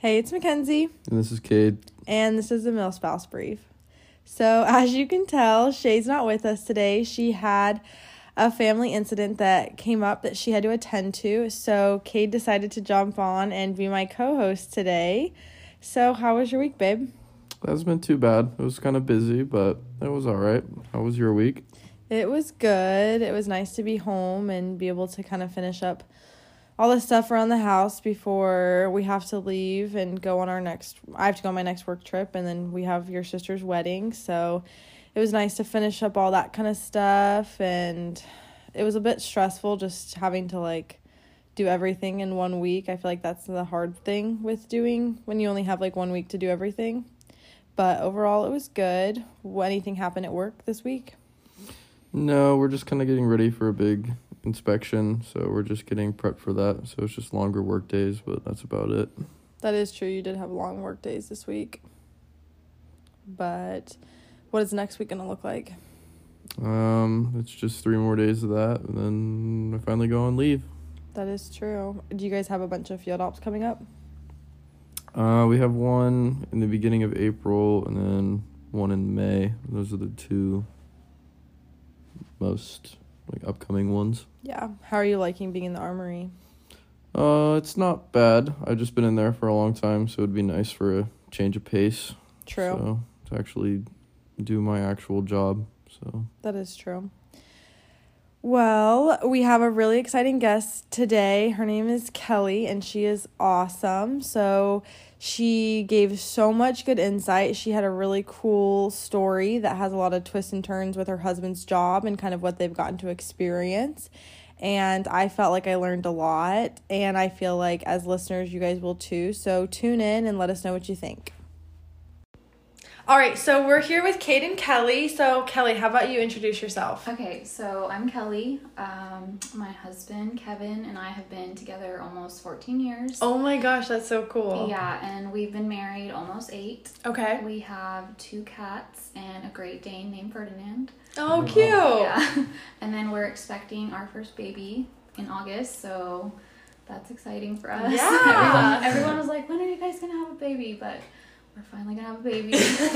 Hey, it's Mackenzie. And this is Cade. And this is the Milspouse Brief. So, as you can tell, Shay's not with us today. She had a family incident that came up that she had to attend to. So, Cade decided to jump on and be my co-host today. So, how was your week, babe? It hasn't been too bad. It was kind of busy, but it was all right. How was your week? It was good. It was nice to be home and be able to kind of finish up all the stuff around the house before we have to leave and go on I have to go on my next work trip, and then we have your sister's wedding. So it was nice to finish up all that kind of stuff, and it was a bit stressful just having to do everything in 1 week. I feel like that's the hard thing with doing when you only have 1 week to do everything. But overall, it was good. Anything happen at work this week? No, we're just kind of getting ready for a big inspection, so we're just getting prepped for that. So it's just longer work days, but that's about it. That is true. You did have long work days this week. But what is next week going to look like? It's just 3 more days of that, and then I finally go on leave. That is true. Do you guys have a bunch of field ops coming up? We have one in the beginning of April and then one in May. Those are the two most upcoming ones. Yeah. How are you liking being in the armory? It's not bad. I've just been in there for a long time, so it'd be nice for a change of pace. True. So to actually do my actual job. So that is true. Well, we have a really exciting guest today. Her name is Kelly, and she is awesome. So she gave so much good insight. She had a really cool story that has a lot of twists and turns with her husband's job and kind of what they've gotten to experience. And I felt like I learned a lot, and I feel like as listeners, you guys will too. So tune in and let us know what you think. All right, so we're here with Cade and Kelly. So, Kelly, how about you introduce yourself? Okay, so I'm Kelly. My husband, Kevin, and I have been together almost 14 years. Oh my gosh, that's so cool. Yeah, and we've been married almost 8. Okay. We have 2 cats and a Great Dane named Ferdinand. Oh, cute. Yeah. And then we're expecting our first baby in August, so that's exciting for us. Yeah. Everyone was like, when are you guys going to have a baby? But we're finally going to have a baby.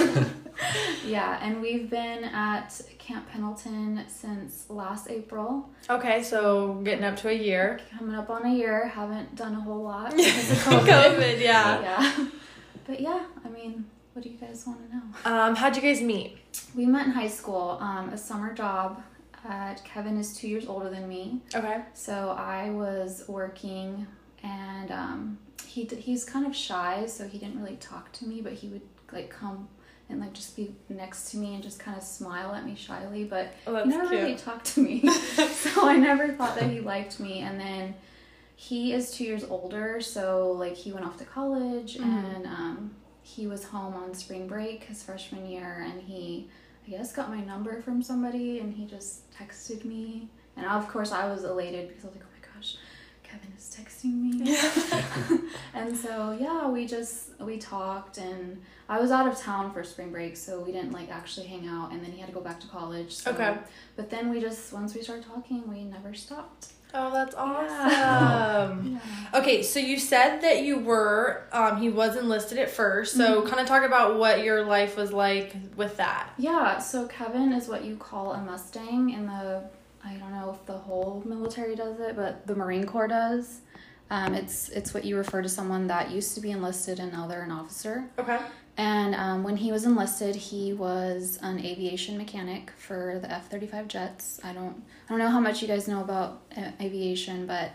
Yeah, and we've been at Camp Pendleton since last April. Okay, so getting up to a year. Coming up on a year. Haven't done a whole lot because of COVID, yeah. Yeah. But yeah, I mean, what do you guys want to How'd know? you guys meet? We met in high school, a summer job. Kevin is 2 years older than me. Okay. So I was working, and he's kind of shy, so he didn't really talk to me, but he would come and just be next to me and just kind of smile at me shyly, but he never really talked to me. So I never thought that he liked me. And then he is 2 years older, so he went off to college, and he was home on spring break his freshman year, and he, I guess, got my number from somebody, and he just texted me. And of course I was elated because I was like, oh my gosh, Kevin is texting me. Yeah. And so yeah, we talked, and I was out of town for spring break, so we didn't actually hang out, and then he had to go back to college. So, okay. But then once we started talking, we never stopped. Oh, that's awesome. Yeah. Okay, so you said that you were, he was enlisted at first, so kind of talk about what your life was like with that. Yeah, so Kevin is what you call a Mustang in I don't know if the whole military does it, but the Marine Corps does. It's what you refer to someone that used to be enlisted and now they're an officer. Okay. And when he was enlisted, he was an aviation mechanic for the F-35 jets. I don't know how much you guys know about aviation, but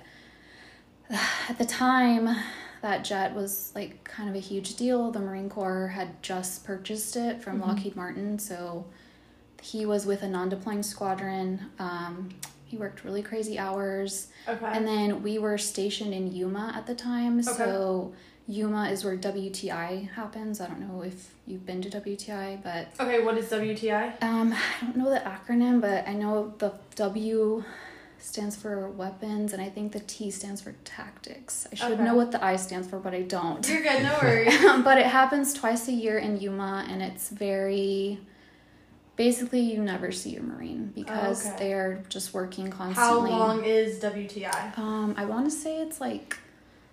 at the time, that jet was kind of a huge deal. The Marine Corps had just purchased it from Lockheed Martin, so he was with a non-deploying squadron. He worked really crazy hours. Okay. And then we were stationed in Yuma at the time, so Yuma is where WTI happens. I don't know if you've been to WTI, but... Okay, what is WTI? I don't know the acronym, but I know the W stands for weapons, and I think the T stands for tactics. I should know what the I stands for, but I don't. You're good, no worries. But it happens twice a year in Yuma, and it's very... Basically, you never see a Marine because they're just working constantly. How long is WTI? I want to say it's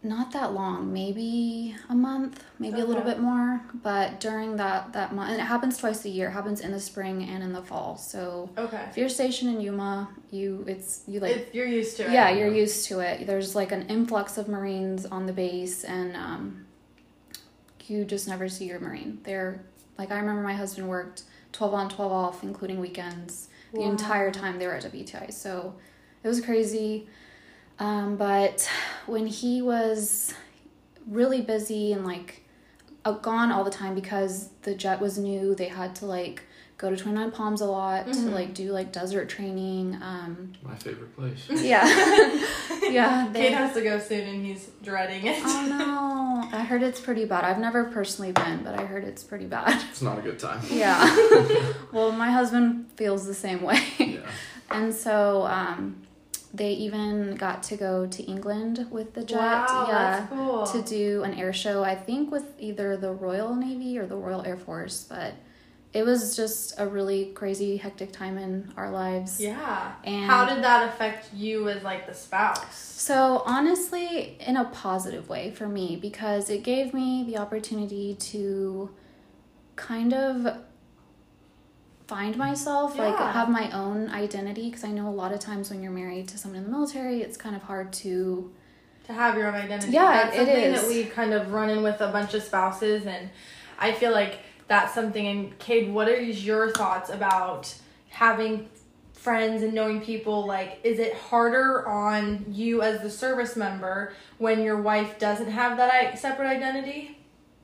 not that long, maybe a month, maybe a little bit more. But during that month, and it happens twice a year. It happens in the spring and in the fall. So if you're stationed in Yuma, you're used to it. Yeah, you're used to it. There's like an influx of Marines on the base, and you just never see your Marine. They're like, I remember my husband worked 12 on, 12 off, including weekends, the entire time they were at WTI. So it was crazy. But when he was really busy and like gone all the time because the jet was new, they had to like go to 29 Palms a lot to like do like desert training. My favorite place. Yeah. Yeah. Kate has to go soon and he's dreading it. Oh no. I heard it's pretty bad. I've never personally been, but I heard it's pretty bad. It's not a good time. Yeah. Well, my husband feels the same way. Yeah. And so, they even got to go to England with the jet. Wow, that's cool. To do an air show, I think with either the Royal Navy or the Royal Air Force. But it was just a really crazy, hectic time in our lives. Yeah. And how did that affect you as like the spouse? So honestly, in a positive way for me, because it gave me the opportunity to kind of find myself, like have my own identity, because I know a lot of times when you're married to someone in the military, it's kind of hard to have your own identity. Yeah, that's it something is. that we kind of run in with a bunch of spouses, and I feel like that's something. And Cade, what are your thoughts about having friends and knowing people? Like, is it harder on you as the service member when your wife doesn't have that separate identity?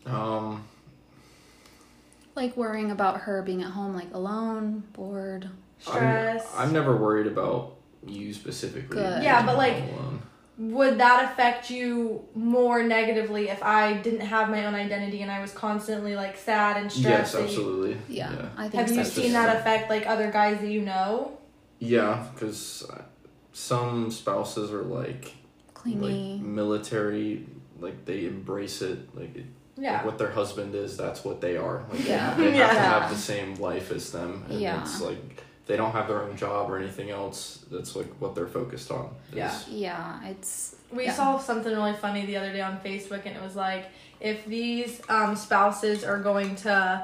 Like worrying about her being at home, like alone, bored, stress. I'm never worried about you specifically. Good. Yeah, but like, would that affect you more negatively if I didn't have my own identity and I was constantly like sad and stressed? Yes, absolutely. Yeah. I think have you seen that affect like other guys that you know? Yeah, because some spouses are like clingy, like military, like they embrace it, like what their husband is, that's what they are. Like they have to have the same life as them, and it's like they don't have their own job or anything else. That's like what they're focused on. We saw something really funny the other day on Facebook, and it was like, if these spouses are going to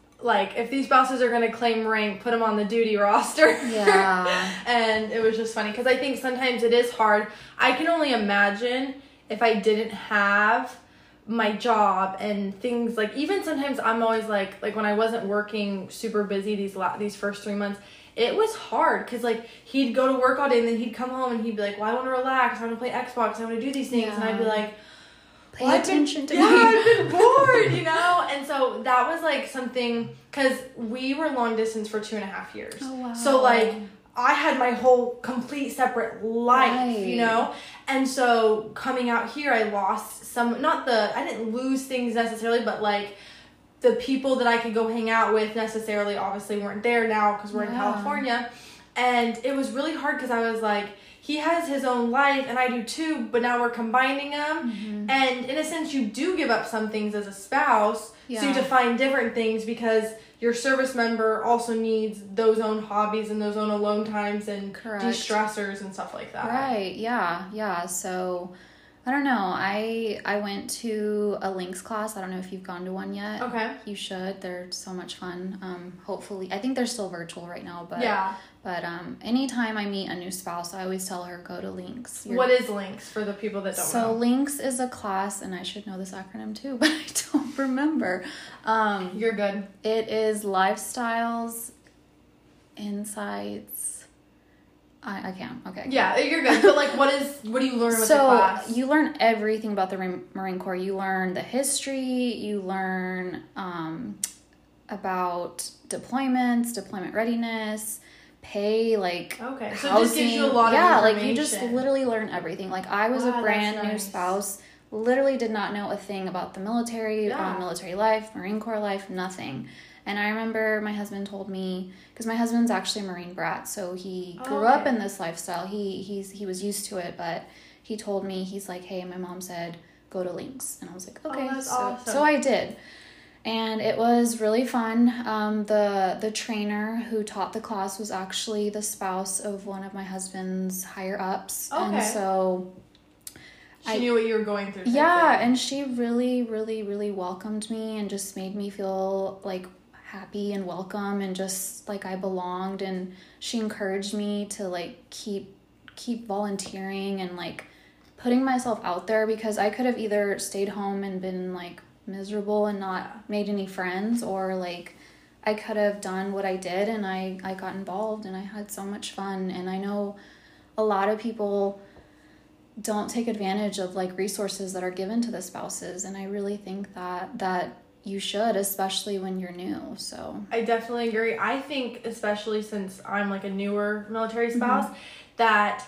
claim rank, put them on the duty roster. Yeah. And it was just funny because I think sometimes it is hard. I can only imagine if I didn't have my job and things, like even sometimes I'm always like when I wasn't working super busy these first 3 months, it was hard because like he'd go to work all day and then he'd come home and he'd be like, well, I want to relax, I want to play Xbox, I want to do these things, and I'd be like, pay attention to me. I've been bored, you know? And so that was like something, because we were long distance for 2.5 years. Oh, wow. So like I had my whole complete separate life, you know? And so coming out here, I lost I didn't lose things necessarily, but like the people that I could go hang out with necessarily obviously weren't there now because we're in California. And it was really hard because I was like, he has his own life and I do too, but now we're combining them. Mm-hmm. And in a sense, you do give up some things as a spouse. So you have to find different things because your service member also needs those own hobbies and those own alone times and de-stressors and stuff like that. Right. Yeah. So I don't know. I went to a Lynx class. I don't know if you've gone to one yet. Okay. You should. They're so much fun. Hopefully, I think they're still virtual right now, but But anytime I meet a new spouse, I always tell her, go to Lynx. What is Lynx for the people that don't know? So Lynx is a class, and I should know this acronym too, but I don't remember. You're good. It is lifestyles, insights. I can't. Okay. Yeah, you're good. But like, what do you learn with the class? So you learn everything about the Marine Corps. You learn the history. You learn about deployments, deployment readiness, pay, like okay. So housing. it just gives you a lot of information. Like you just literally learn everything. Like I was a brand new spouse, literally did not know a thing about the military, military life, Marine Corps life, nothing. And I remember my husband told me, because my husband's actually a Marine brat, so he grew up in this lifestyle. He was used to it, but he told me, he's like, hey, my mom said, go to Lynx. And I was like, okay. Awesome. So I did. And it was really fun. The trainer who taught the class was actually the spouse of one of my husband's higher ups. Okay. And so She knew what you were going through. Yeah, and she really, really, really welcomed me and just made me feel like happy and welcome and just like I belonged. And she encouraged me to like keep volunteering and like putting myself out there, because I could have either stayed home and been like miserable and not made any friends, or like I could have done what I did and I got involved and I had so much fun. And I know a lot of people don't take advantage of like resources that are given to the spouses, and I really think that you should, especially when you're new. So I definitely agree. I think especially since I'm like a newer military spouse, that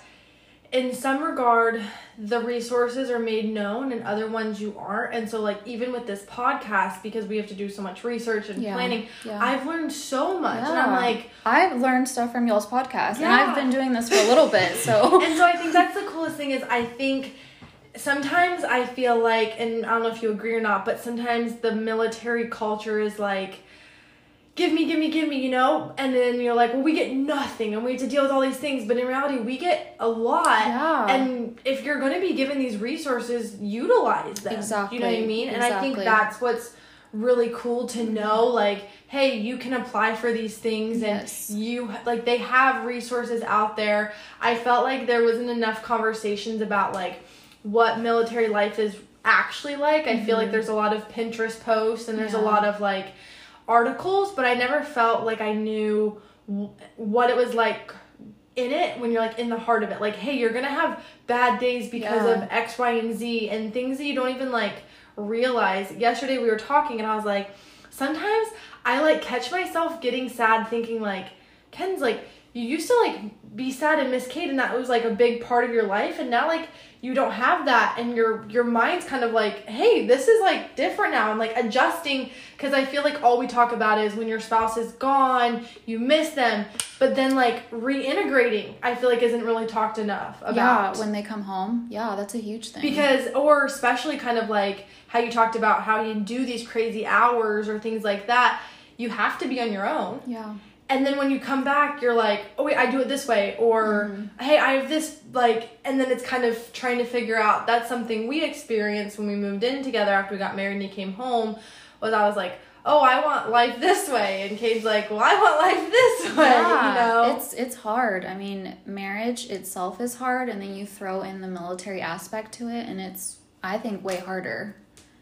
in some regard the resources are made known and other ones you aren't. And so like even with this podcast, because we have to do so much research and planning, I've learned so much. And I'm like, I've learned stuff from y'all's podcast, and I've been doing this for a little bit, so and so I think that's the coolest thing is I think sometimes I feel like, and I don't know if you agree or not, but sometimes the military culture is like, give me, you know? And then you're like, well, we get nothing and we have to deal with all these things. But in reality, we get a lot. Yeah. And if you're going to be given these resources, utilize them. Exactly. You know what I mean? And I think that's what's really cool to know. Like, hey, you can apply for these things, and you, like, they have resources out there. I felt like there wasn't enough conversations about, like, what military life is actually like. I feel like there's a lot of Pinterest posts and there's a lot of, like, articles, but I never felt like I knew what it was like in it when you're like in the heart of it. Like, hey, you're gonna have bad days because of X, Y, and Z, and things that you don't even like realize. Yesterday we were talking and I was like, sometimes I like catch myself getting sad thinking like, Ken's like, you used to like be sad and miss Kate and that was like a big part of your life, and now like you don't have that, and your mind's kind of like, hey, this is like different now. I'm like adjusting, because I feel like all we talk about is when your spouse is gone, you miss them, but then like reintegrating I feel like isn't really talked enough about. Yeah, when they come home. Yeah, that's a huge thing. Because, or especially kind of like how you talked about how you do these crazy hours or things like that, you have to be on your own. Yeah. And then when you come back, you're like, oh, wait, I do it this way. Or, hey, I have this, like, and then it's kind of trying to figure out. That's something we experienced when we moved in together after we got married and he came home, was I was like, oh, I want life this way. And Kate's like, well, I want life this way, you know? It's hard. I mean, marriage itself is hard, and then you throw in the military aspect to it, and it's, I think, way harder.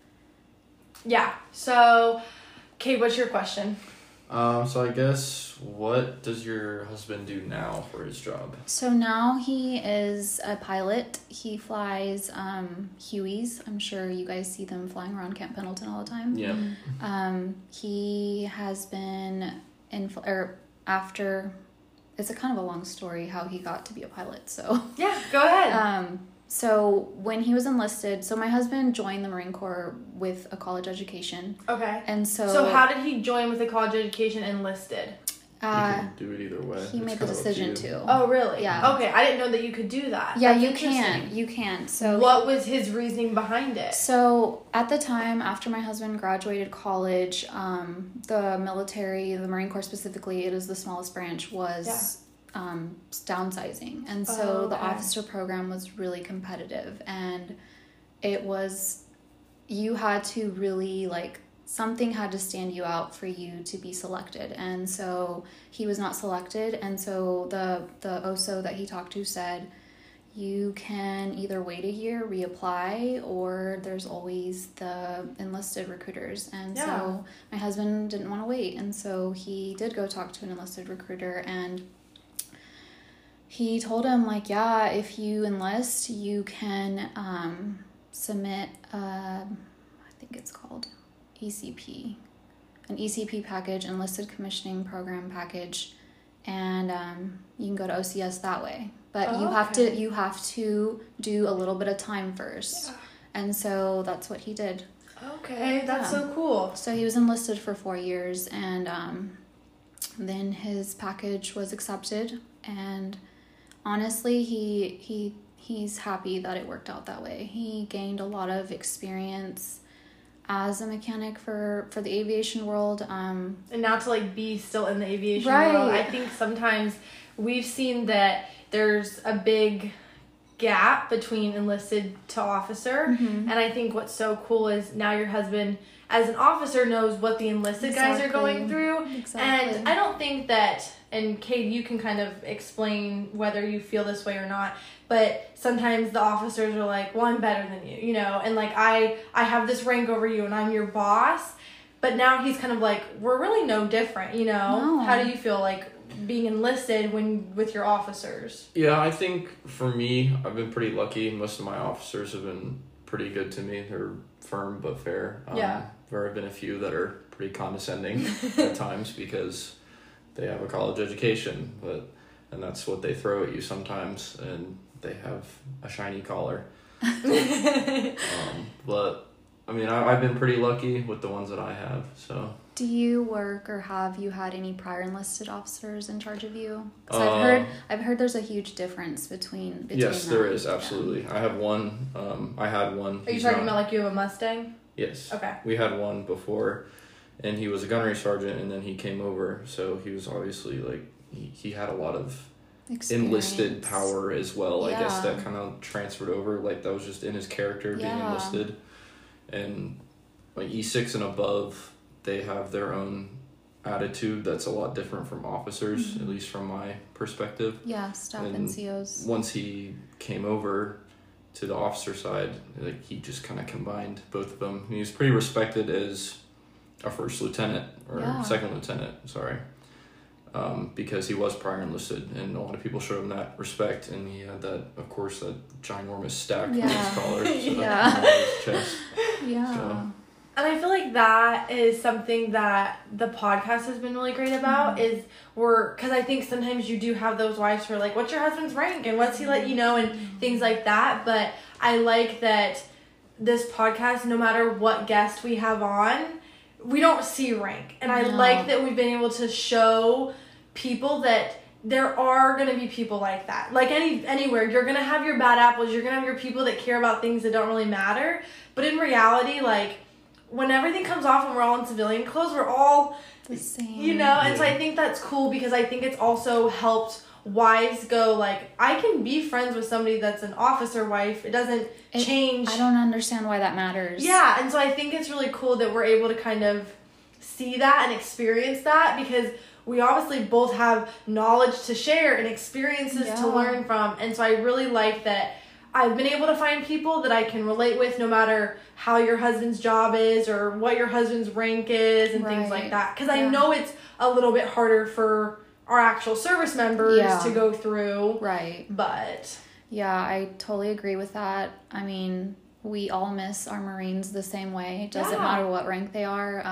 Yeah. So, Kate, what's your question? So I guess, what does your husband do now for his job? So now he is a pilot. He flies Hueys. I'm sure you guys see them flying around Camp Pendleton all the time. Yeah. He has been after, it's a kind of a long story how he got to be a pilot. So yeah, go ahead. So when he was enlisted, so my husband joined the Marine Corps with a college education. Okay. And so how did he join with a college education enlisted? You can do it either way. He made the decision to. Oh, really? Yeah. Okay, I didn't know that you could do that. Yeah, you can. You can. So what was his reasoning behind it? So at the time, after my husband graduated college, the military, the Marine Corps specifically, it is the smallest branch, was downsizing, and so the officer program was really competitive, and it was, you had to really like, something had to stand you out for you to be selected, and so he was not selected. And so the OSO that he talked to said, you can either wait a year, reapply, or there's always the enlisted recruiters. And so my husband didn't want to wait, and so he did go talk to an enlisted recruiter, and he told him, like, yeah, if you enlist, you can submit, I think it's called ECP, an ECP package, enlisted commissioning program package, and you can go to OCS that way. But you have to do a little bit of time first. Yeah. And so that's what he did. Okay, that's so cool. So he was enlisted for 4 years, and then his package was accepted, and honestly, he's happy that it worked out that way. He gained a lot of experience as a mechanic for the aviation world. And now to like be still in the aviation world, I think sometimes we've seen that there's a big gap between enlisted to officer. And I think what's so cool is now your husband, as an officer, knows what the enlisted guys are going through. And I don't think that, and Kate, you can kind of explain whether you feel this way or not, but sometimes the officers are like, well, I'm better than you, you know, and like I have this rank over you and I'm your boss. But now he's kind of like, we're really no different, you know? No. How do you feel like being enlisted with your officers? Yeah, I think for me, I've been pretty lucky. Most of my officers have been pretty good to me. They're firm but fair. There have been a few that are pretty condescending at times because they have a college education, and that's what they throw at you sometimes, and they have a shiny collar. But I mean, I've been pretty lucky with the ones that I have, so. Do you work or have you had any prior enlisted officers in charge of you? Because I've heard there's a huge difference between yes, there is, absolutely. Yeah. I have one. I had one. Are you talking about like you have a Mustang? Yes. Okay. We had one before, and he was a gunnery sergeant, and then he came over, so he was obviously like, he had a lot of enlisted power as well. Yeah. I guess that kind of transferred over, like that was just in his character being enlisted. And like E6 and above, they have their own attitude that's a lot different from officers, at least from my perspective. Yeah, staff and NCOs. Once he came over to the officer side, like he just kind of combined both of them. He was pretty respected as a first lieutenant or second lieutenant, sorry, because he was prior enlisted, and a lot of people showed him that respect, and he had that, of course, that ginormous stack on his collar, so on his chest. Yeah. So. And I feel like that is something that the podcast has been really great about because I think sometimes you do have those wives who are like, what's your husband's rank and what's he let you know and things like that. But I like that this podcast, no matter what guest we have on, we don't see rank. And I like that we've been able to show people that there are going to be people like that. Like anywhere, you're going to have your bad apples. You're going to have your people that care about things that don't really matter. But in reality, like, when everything comes off and we're all in civilian clothes, we're all the same. You know? And so I think that's cool because I think it's also helped wives go, like, I can be friends with somebody that's an officer wife. It doesn't change. I don't understand why that matters. Yeah, and so I think it's really cool that we're able to kind of see that and experience that because we obviously both have knowledge to share and experiences to learn from. And so I really like that I've been able to find people that I can relate with no matter how your husband's job is or what your husband's rank is and things like that. Because I know it's a little bit harder for our actual service members to go through. Right. But. Yeah, I totally agree with that. I mean, we all miss our Marines the same way. It doesn't matter what rank they are.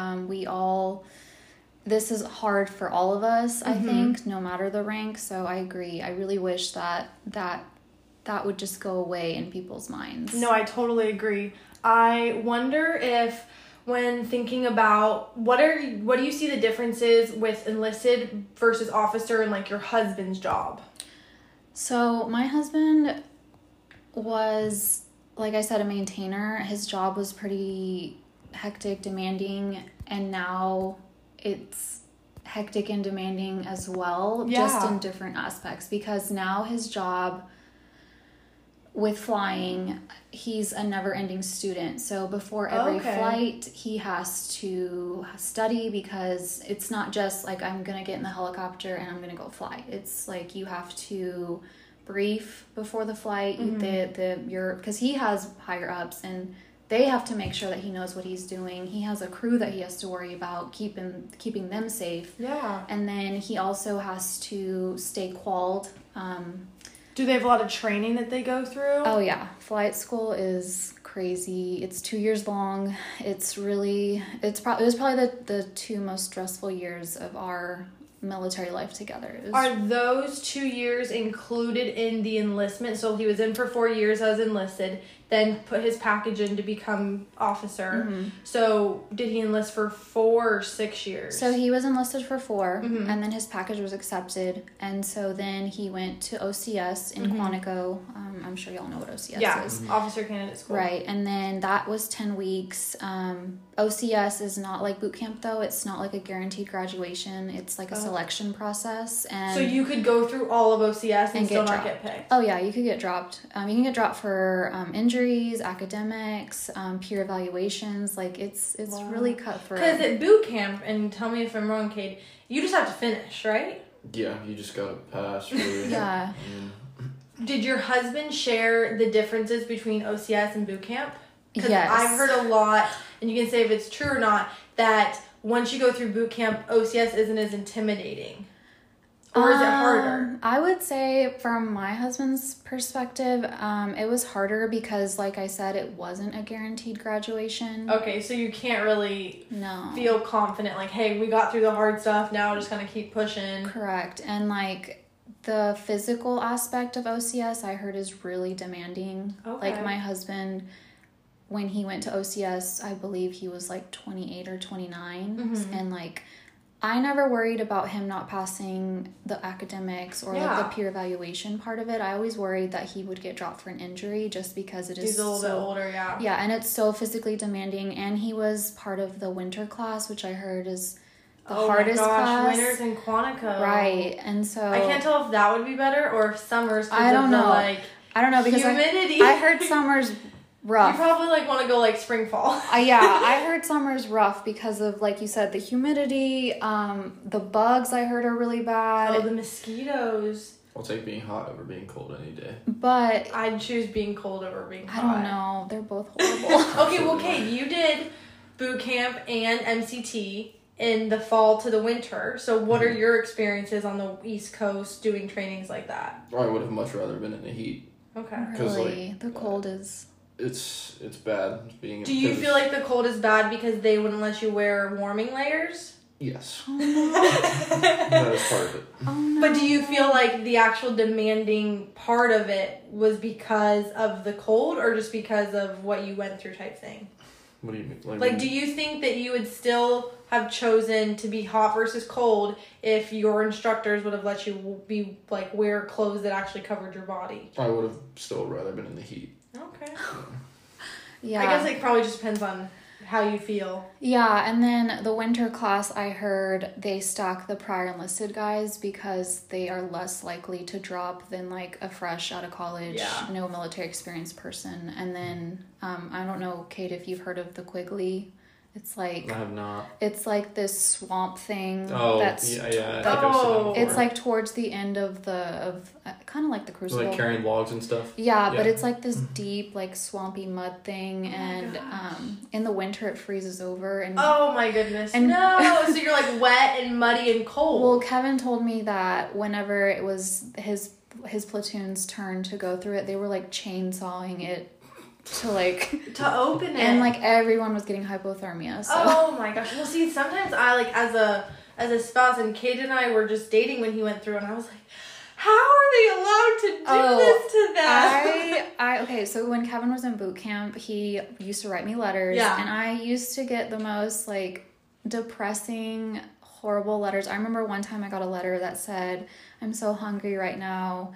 This is hard for all of us, I think, no matter the rank. So I agree. I really wish that would just go away in people's minds. No, I totally agree. I wonder if when thinking about what do you see the differences with enlisted versus officer and like your husband's job? So my husband was, like I said, a maintainer. His job was pretty hectic, demanding, and now it's hectic and demanding as well, just in different aspects, because now his job with flying, he's a never-ending student. So before every flight, he has to study because it's not just like I'm going to get in the helicopter and I'm going to go fly. It's like you have to brief before the flight, because he has higher ups and they have to make sure that he knows what he's doing. He has a crew that he has to worry about keeping them safe. Yeah. And then he also has to stay qualled. Do they have a lot of training that they go through? Oh, yeah. Flight school is crazy. It's 2 years long. It was probably the 2 most stressful years of our military life together. Are those 2 years included in the enlistment? So he was in for 4 years as enlisted. then put his package in to become officer. So did he enlist for 4 or 6 years? So he was enlisted for 4, and then his package was accepted, and so then he went to OCS in Quantico. I'm sure y'all know what OCS is. Officer Candidate School. Right, and then that was 10 weeks. OCS is not like boot camp, though. It's not like a guaranteed graduation. It's like a selection process. And so you could go through all of OCS and still not get picked? Oh, yeah, you could get dropped. You can get dropped for injuries, academics, peer evaluations. Like, it's really cutthroat. Because at boot camp, and tell me if I'm wrong, Cade, you just have to finish, right? Yeah, you just gotta pass. Really. Yeah. Did your husband share the differences between OCS and boot camp? Because Yes. I've heard a lot, and you can say if it's true or not, that once you go through boot camp, OCS isn't as intimidating. Or is it harder? I would say from my husband's perspective, it was harder because, like I said, it wasn't a guaranteed graduation. Okay, so you can't really feel confident, like, hey, we got through the hard stuff, now we're just going to keep pushing. Correct. And, like, the physical aspect of OCS, I heard, is really demanding. Okay. Like, my husband, when he went to OCS, I believe he was, like, 28 or 29. And, like, I never worried about him not passing the academics or like the peer evaluation part of it. I always worried that he would get dropped for an injury just because it is He's a little bit older, Yeah, and it's so physically demanding. And he was part of the winter class, which I heard is the hardest class. Winters in Quantico. Right, and so I can't tell if that would be better or if summers. I don't know. I don't know because humidity. I heard summers rough. You probably like want to go like spring fall. Yeah, I heard summer's rough because of, like you said, the humidity. The bugs I heard are really bad. Oh, the mosquitoes. I'll take being hot over being cold any day. But I'd choose being cold over being hot. I don't know. They're both horrible. Okay, well, Kate, you did boot camp and MCT in the fall to the winter. So what are your experiences on the East Coast doing trainings like that? I would have much rather been in the heat. Okay. Really? The cold is... It's bad being. Do you feel like the cold is bad because they wouldn't let you wear warming layers? Yes. Oh, no. That is part of it. Oh, no. But do you feel like the actual demanding part of it was because of the cold or just because of what you went through type thing? What do you mean? Like, do you think that you would still have chosen to be hot versus cold if your instructors would have let you be like wear clothes that actually covered your body? I would have still rather been in the heat. Okay. Yeah. I guess it probably just depends on how you feel. Yeah, and then the winter class, I heard they stack the prior enlisted guys because they are less likely to drop than like a fresh out of college, no military experience person. And then I don't know, Kate, if you've heard of the Quigley. It's like I have not. It's like this swamp thing. Oh, that's yeah. I think I've seen it it's like towards the end of kind of like the Crucible. Like carrying logs and stuff. Yeah, but it's like this deep, like swampy mud thing, and in the winter it freezes over. And oh my goodness! And no, so you're like wet and muddy and cold. Well, Kevin told me that whenever it was his platoon's turn to go through it, they were like chainsawing it. To open it, and like everyone was getting hypothermia. So. Oh my gosh! Well, see, sometimes I like as a spouse, and Kate and I were just dating when he went through, and I was like, how are they allowed to do this to them? Okay, so when Kevin was in boot camp, he used to write me letters, and I used to get the most like depressing, horrible letters. I remember one time I got a letter that said, "I'm so hungry right now."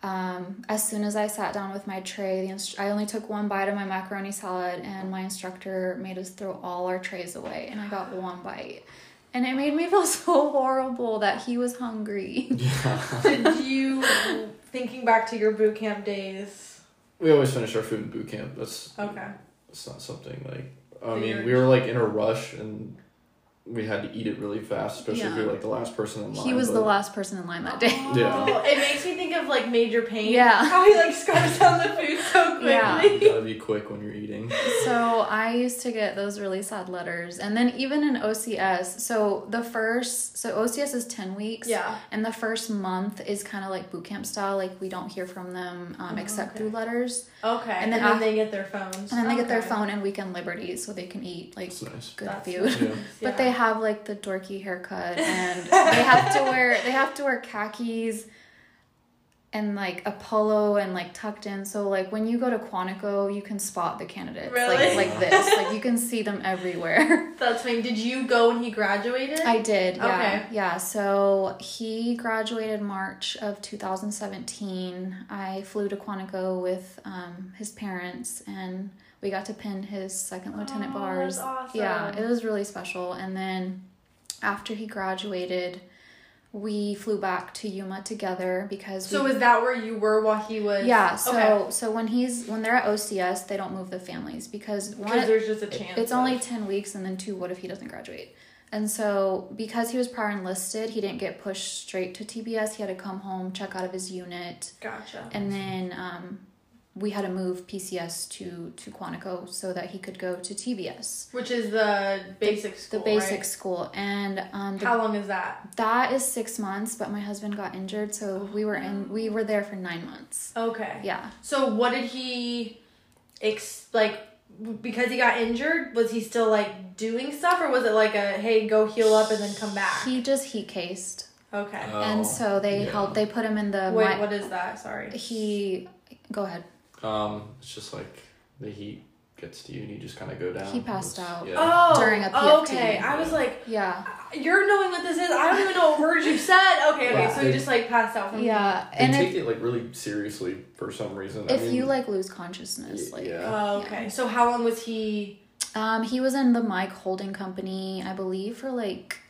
As soon as I sat down with my tray, I only took one bite of my macaroni salad, and my instructor made us throw all our trays away, and I got one bite. And it made me feel so horrible that he was hungry. Yeah. Did you, thinking back to your boot camp days? We always finish our food in boot camp. That's okay. It's not something like, I mean, we were like in a rush and we had to eat it really fast, especially if you're like the last person in line. He was the last person in line that day. Yeah. It makes me think of like Major Payne. Yeah. How he like scarfs down the food so quickly. Yeah. You gotta be quick when you're eating. So I used to get those really sad letters. And then even in OCS, so OCS is 10 weeks. Yeah. And the first month is kind of like boot camp style. Like we don't hear from them except through letters. Okay. And then they get their phones. And then they get their phone and weekend liberties so they can eat like good food. Nice. Yeah. But they have like the dorky haircut and they have to wear khakis. and like a polo and like tucked in. So like when you go to Quantico, you can spot the candidates like this. Like you can see them everywhere. That's funny. Did you go when he graduated? I did. Yeah. Okay. Yeah. So he graduated March of 2017. I flew to Quantico with his parents, and we got to pin his second lieutenant bars. That's awesome. Yeah, it was really special. And then after he graduated, we flew back to Yuma together because So is that where you were while he was? Yeah, so when they're at OCS, they don't move the families because there's just a chance. It's only 10 weeks, and then 2, what if he doesn't graduate? And so because he was prior enlisted, he didn't get pushed straight to TBS. He had to come home, check out of his unit. Gotcha. And then we had to move PCS to Quantico so that he could go to TBS, which is the basic school. The basic school, and how long is that? That is 6 months, but my husband got injured, so we were there for 9 months. Okay. Yeah. So what did he because he got injured? Was he still like doing stuff, or was it like a hey, go heal up and then come back? He just heat cased. Okay. And so they put him in the. Wait, what is that? Sorry. Go ahead. It's just like the heat gets to you and you just kind of go down. He passed out during a PFT. Okay, I was like, yeah, you're knowing what this is. I don't even know what words you said. Okay, so he just like passed out from They take it like really seriously for some reason. If you like lose consciousness, like okay. So how long was he? He was in the Mike Holding Company, I believe, for like.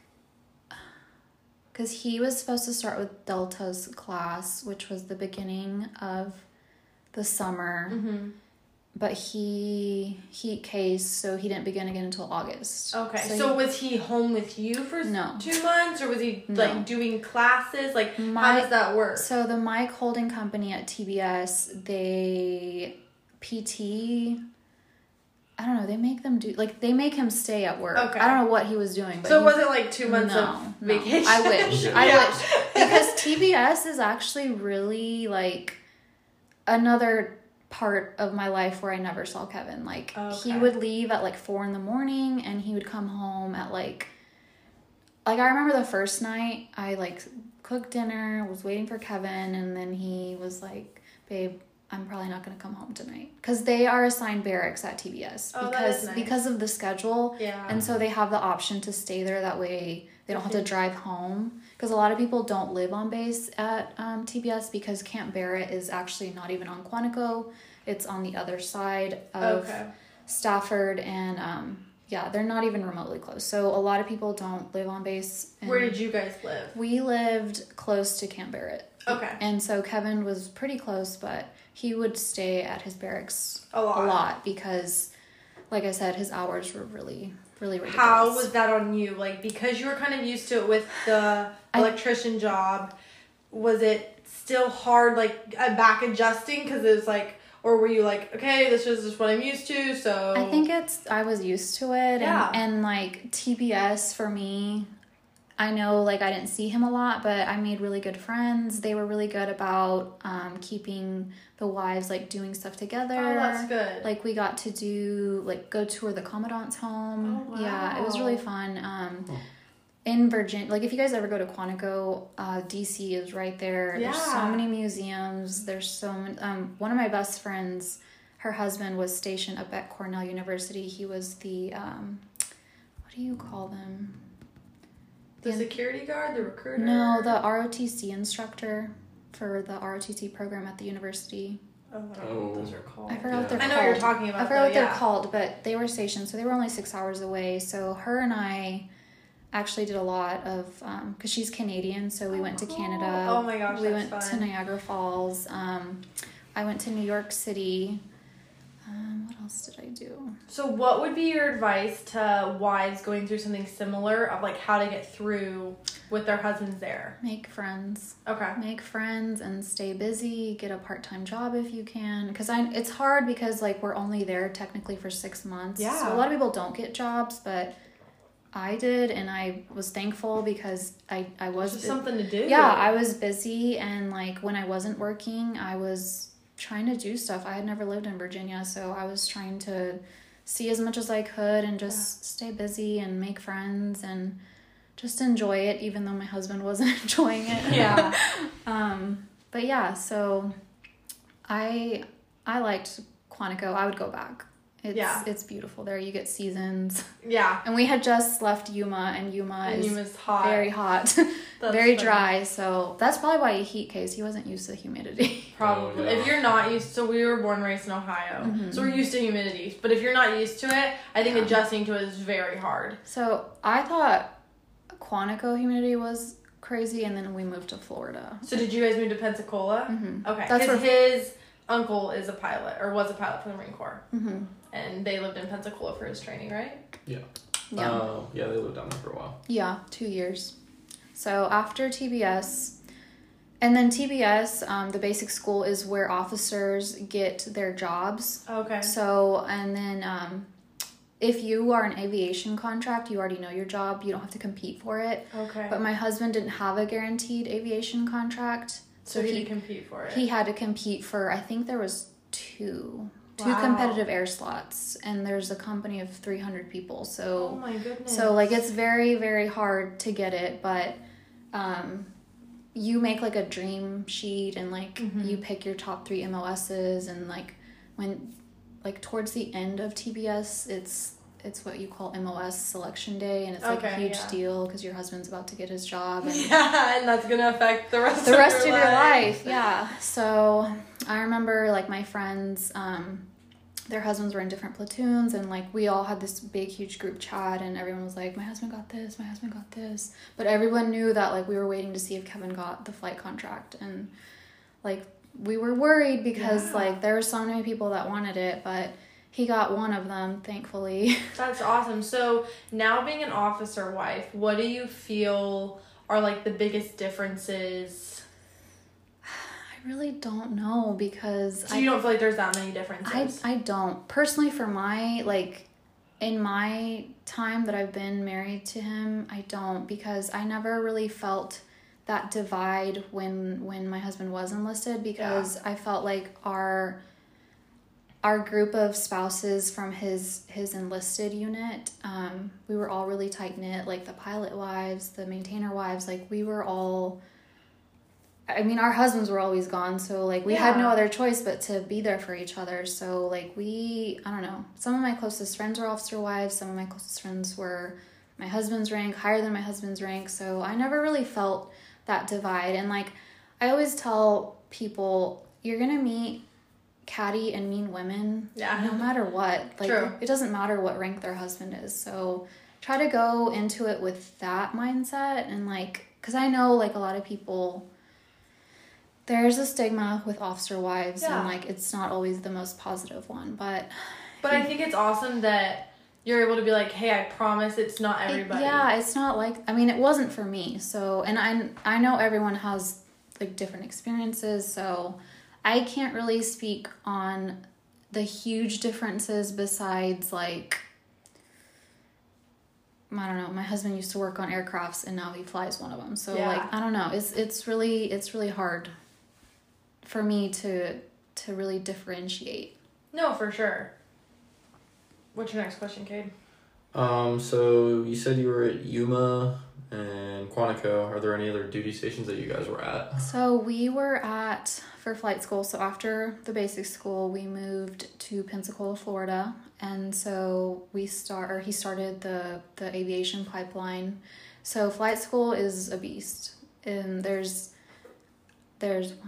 Because he was supposed to start with Delta's class, which was the beginning of the summer, but he heat cased, so he didn't begin again until August. Okay, so was he home with you for 2 months, or was he like doing classes? Like, how does that work? So the Mike Holding Company at TBS, they PT. I don't know. They make them do they make him stay at work. Okay. I don't know what he was doing. But so it wasn't like 2 months of vacation. I wish. I wish, because TBS is actually really like another part of my life where I never saw Kevin. Like he would leave at like 4 a.m, and he would come home at like I remember the first night I like cooked dinner, was waiting for Kevin, and then he was like, "Babe, I'm probably not going to come home tonight," because they are assigned barracks at TBS because of the schedule. Yeah. And so they have the option to stay there. That way they don't have to drive home, because a lot of people don't live on base at TBS because Camp Barrett is actually not even on Quantico. It's on the other side of Stafford, and they're not even remotely close. So a lot of people don't live on base. Where did you guys live? We lived close to Camp Barrett. Okay. And so Kevin was pretty close, but he would stay at his barracks a lot because, like I said, his hours were really, really ridiculous. How was that on you? Like, because you were kind of used to it with the electrician job, was it still hard, like, back adjusting? Because it was like, or were you like, okay, this is just what I'm used to, so... I think I was used to it. Yeah. And like, TBS for me... I know, like, I didn't see him a lot, but I made really good friends. They were really good about keeping the wives, like, doing stuff together. Oh, that's good. Like, we got to go tour the Commandant's home. Oh, wow. Yeah, it was really fun. In Virginia, like, if you guys ever go to Quantico, DC is right there. Yeah. There's so many museums. There's so many. One of my best friends, her husband was stationed up at Cornell University. He was the, what do you call them? The security guard, the recruiter? No, the ROTC instructor for the ROTC program at the university. Oh, I don't know what those are called. I forgot what they're called. I know what you're talking about. I forgot what they're called, but they were stationed, so they were only 6 hours away. So her and I actually did a lot of, because she's Canadian, so we went to Canada. Oh my gosh, we went to Niagara Falls. I went to New York City. What else did I do? So what would be your advice to wives going through something similar of like how to get through with their husbands there? Make friends. Okay. Make friends and stay busy. Get a part-time job if you can. Because it's hard because like we're only there technically for 6 months. Yeah. So a lot of people don't get jobs, but I did, and I was thankful because I was... Just something to do. Yeah, I was busy, and like when I wasn't working, I was trying to do stuff. I had never lived in Virginia, so I was trying to see as much as I could and just stay busy and make friends and just enjoy it, even though my husband wasn't enjoying it. Yeah. But yeah, so I liked Quantico. I would go back. It's beautiful there. You get seasons. Yeah. And we had just left Yuma, and Yuma's hot. Very hot. Very dry. So that's probably why he case he wasn't used to humidity. Probably. If you're not used to, we were born and raised in Ohio. So we're used to humidity. But if you're not used to it, I think adjusting to it is very hard. So I thought Quantico humidity was crazy, and then we moved to Florida. So did you guys move to Pensacola? Mm-hmm. Okay. Because his uncle is a pilot, or was a pilot for the Marine Corps. Mm-hmm. And they lived in Pensacola for his training, right? Yeah. Yeah. They lived down there for a while. Yeah, 2 years. So after TBS, and then TBS, the basic school is where officers get their jobs. Okay. So, and then if you are an aviation contract, you already know your job. You don't have to compete for it. Okay. But my husband didn't have a guaranteed aviation contract. So he had to compete for it. He had to compete for, I think there was two competitive air slots, and there's a company of 300 people. So, oh my goodness. So like it's very, very hard to get it, but you make like a dream sheet, and like you pick your top 3 MOSs, and like when like towards the end of TBS, it's what you call MOS selection day, and it's like a huge deal because your husband's about to get his job, and and that's gonna affect the rest of your life. Yeah. So I remember like my friends, their husbands were in different platoons, and like we all had this big huge group chat, and everyone was like, my husband got this, but everyone knew that like we were waiting to see if Kevin got the flight contract, and like we were worried because like there were so many people that wanted it, but he got one of them, thankfully. That's awesome. So now being an officer wife, what do you feel are like the biggest differences? I really don't know, because you don't feel like there's that many differences? I don't. Personally, for my, like, in my time that I've been married to him, I don't, because I never really felt that divide when my husband was enlisted, because I felt like our group of spouses from his enlisted unit, we were all really tight-knit, like the pilot wives, the maintainer wives, like we were all, I mean, our husbands were always gone, so like we had no other choice but to be there for each other. So like I don't know, some of my closest friends were officer wives, some of my closest friends were my husband's rank, higher than my husband's rank, so I never really felt that divide. And like I always tell people, you're gonna meet catty and mean women no matter what. Like it doesn't matter what rank their husband is, so try to go into it with that mindset. And like, because I know like a lot of people, there's a stigma with officer wives, and like it's not always the most positive one, but I think it's awesome that you're able to be like, hey, I promise it's not everybody. It's not like, I mean, it wasn't for me, so, and I know everyone has like different experiences, so I can't really speak on the huge differences besides like, I don't know, my husband used to work on aircrafts and now he flies one of them, so like I don't know, it's really hard for me to really differentiate. No, for sure. What's your next question, Cade? So you said you were at Yuma and Quantico. Are there any other duty stations that you guys were at? So we were for flight school. So after the basic school, we moved to Pensacola, Florida. And so he started the aviation pipeline. So flight school is a beast. And there's 1, 2,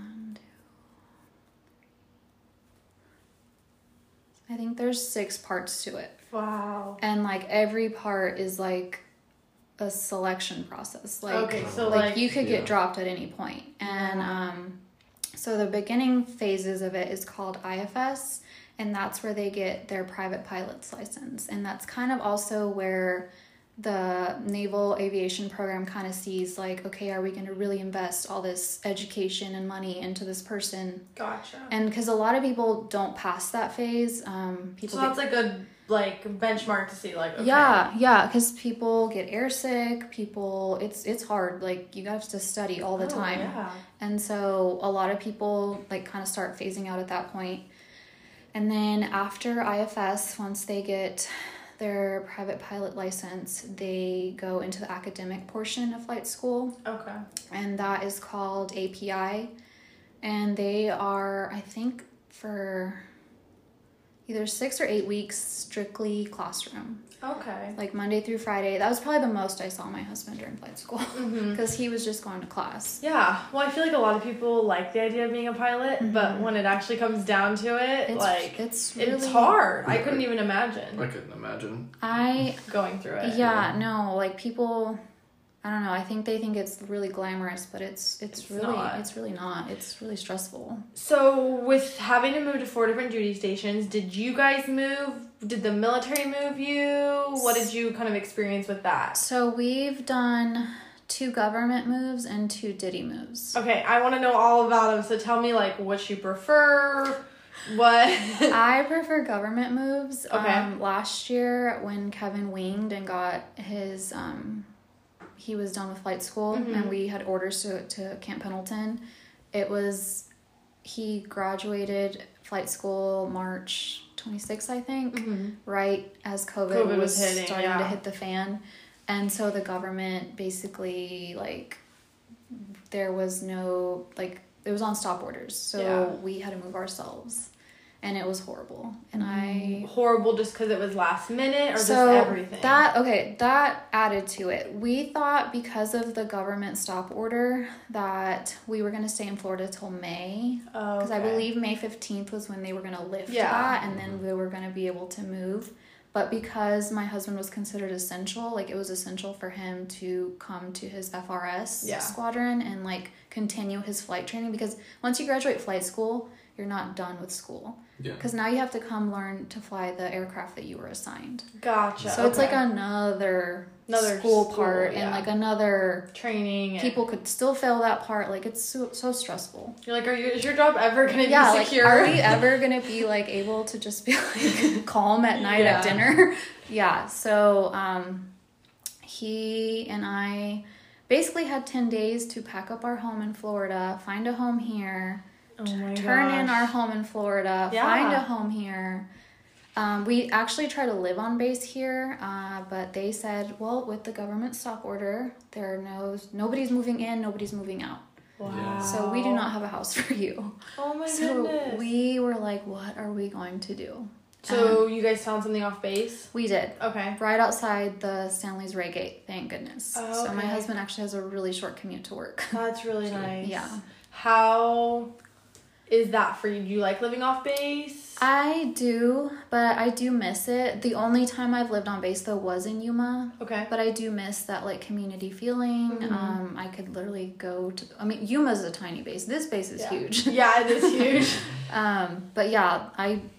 I think there's 6 parts to it. Wow. And like every part is like a selection process. Like, okay, so like you could get dropped at any point. And so the beginning phases of it is called IFS, and that's where they get their private pilot's license. And that's kind of also where the Naval Aviation Program kind of sees like, okay, are we going to really invest all this education and money into this person? Gotcha. And because a lot of people don't pass that phase. So that's like a benchmark to see, like, okay. Yeah, because people get airsick, it's hard, like you have to study all the time. Yeah. And so a lot of people like kind of start phasing out at that point. And then after IFS, once they get their private pilot license, they go into the academic portion of flight school. Okay. And that is called API. And they are, I think, for either 6 or 8 weeks, strictly classroom. Okay. Like Monday through Friday. That was probably the most I saw my husband during flight school. Because he was just going to class. Yeah. Well, I feel like a lot of people like the idea of being a pilot, but when it actually comes down to it, it's hard. I couldn't even imagine. I couldn't imagine. Going through it. Yeah, no, like people, I don't know, I think they think it's really glamorous, but it's really not. It's really not. It's really stressful. So with having to move to 4 different duty stations, did you guys move? Did the military move you? What did you kind of experience with that? So we've done 2 government moves and 2 Diddy moves. Okay, I want to know all about them. So tell me like what you prefer. What? I prefer government moves. Okay. Last year when Kevin winged and got his he was done with flight school and we had orders to Camp Pendleton. He graduated flight school March 26th, I think, right as COVID was hitting, starting to hit the fan. And so the government basically, like, there was no, like, it was on stop orders. So we had to move ourselves. And it was horrible. And horrible just because it was last minute or just everything? That added to it. We thought because of the government stop order that we were going to stay in Florida till May. Because I believe May 15th was when they were going to lift that. And then we were going to be able to move. But because my husband was considered essential, like it was essential for him to come to his FRS squadron and like continue his flight training. Because once you graduate flight school, you're not done with school. Yeah. Because now you have to come learn to fly the aircraft that you were assigned. Gotcha. So it's like another school part and like another training. People could still fail that part. Like it's so stressful. You're like, is your job ever going to be secure? Like, are we ever going to be like able to just be like calm at night at dinner? Yeah. So he and I basically had 10 days to pack up our home in Florida, find a home here. Turn in our home in Florida, find a home here. We actually try to live on base here, but they said, well, with the government stop order, nobody's moving in, nobody's moving out. Wow. So we do not have a house for you. Oh my goodness. So we were like, what are we going to do? So you guys found something off base? We did. Okay. Right outside the Stanley's Ray Gate, thank goodness. Oh, okay. So my husband actually has a really short commute to work. That's really nice. Yeah. How is that for you? Do you like living off base? I do, but I do miss it. The only time I've lived on base, though, was in Yuma. Okay. But I do miss that, like, community feeling. I could literally go to... I mean, Yuma's a tiny base. This base is huge. Yeah, it is huge. But, yeah,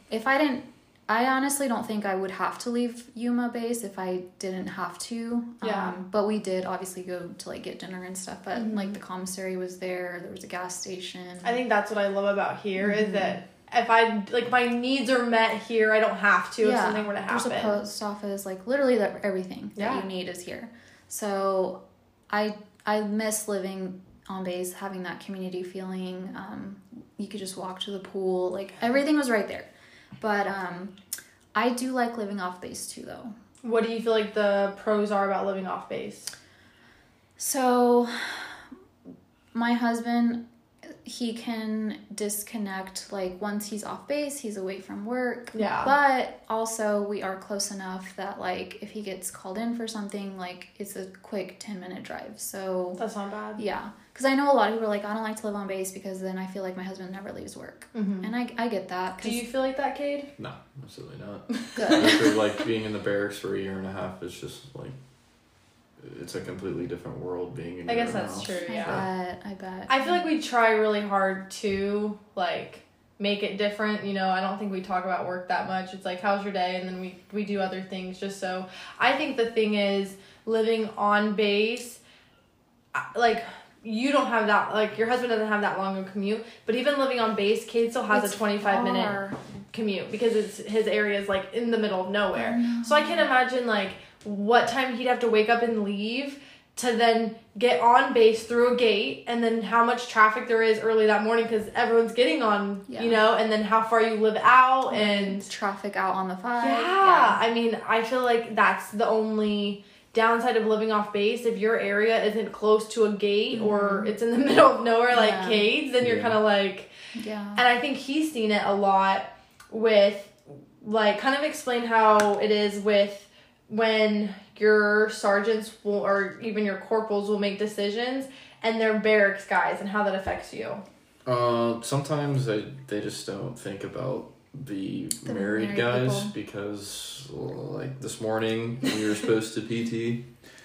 I honestly don't think I would have to leave Yuma base if I didn't have to. Yeah. But we did obviously go to like get dinner and stuff. But like the commissary was there. There was a gas station. I think that's what I love about here is that if I like my needs are met here, I don't have to if something were to happen. There's a post office, like literally everything that you need is here. So I miss living on base, having that community feeling. You could just walk to the pool. Like everything was right there. But I do like living off base too, though. What do you feel like the pros are about living off base? So, my husband, he can disconnect, like, once he's off base, he's away from work. Yeah. But also, we are close enough that, like, if he gets called in for something, like, it's a quick 10-minute drive. So... That's not bad. Yeah. Because I know a lot of people are like, I don't like to live on base because then I feel like my husband never leaves work. And I get that. Do you feel like that, Cade? No, absolutely not. Good. I feel like being in the barracks for 1.5 years is just, like... It's a completely different world being in your I guess own that's house. true, yeah. I bet. I feel like we try really hard to, like, make it different. You know, I don't think we talk about work that much. It's like, how's your day? And then we do other things just so. I think the thing is, living on base, like, you don't have that, like, your husband doesn't have that long of a commute. But even living on base, Cade still has a 25-minute commute because his area is, like, in the middle of nowhere. So I can't imagine, like, what time he'd have to wake up and leave to then get on base through a gate and then how much traffic there is early that morning because everyone's getting on, you know, and then how far you live out and traffic out on the 5. Yeah. I mean, I feel like that's the only downside of living off base. If your area isn't close to a gate or it's in the middle of nowhere like Cade's, then you're kind of like... Yeah. And I think he's seen it a lot with, like, kind of explain how it is with when your sergeants will, or even your corporals will make decisions and they're barracks guys and how that affects you. Sometimes they just don't think about the married guys people. Because, like, this morning we were supposed to PT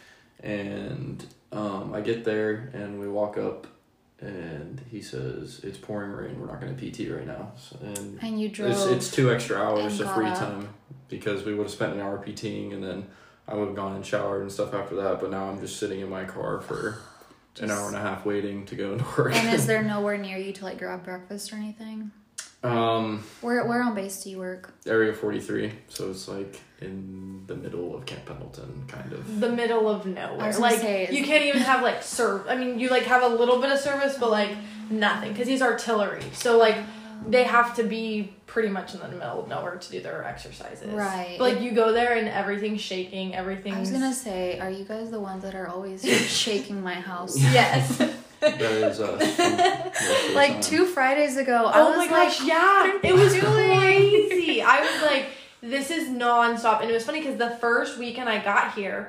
and I get there and we walk up and he says, it's pouring rain, we're not going to PT right now. So, and you drove. It's 2 extra hours of free time because we would have spent an hour PTing and then I would have gone and showered and stuff after that. But now I'm just sitting in my car for an hour and a half waiting to go to work. And is there nowhere near you to, like, grab breakfast or anything? Where on base do you work? Area 43, so it's like in the middle of Camp Pendleton, kind of. The middle of nowhere. Like, you can't even have, like, I mean, you, like, have a little bit of service, but, like, nothing. Because he's artillery. So, like, they have to be pretty much in the middle of nowhere to do their exercises. Right. But, like, you go there and everything's shaking, everything's... I was gonna say, are you guys the ones that are always shaking my house? Yes. That is us. Like 2 Fridays ago, I was my gosh, like, yeah, it was crazy. I was like, this is nonstop. And it was funny because the first weekend I got here,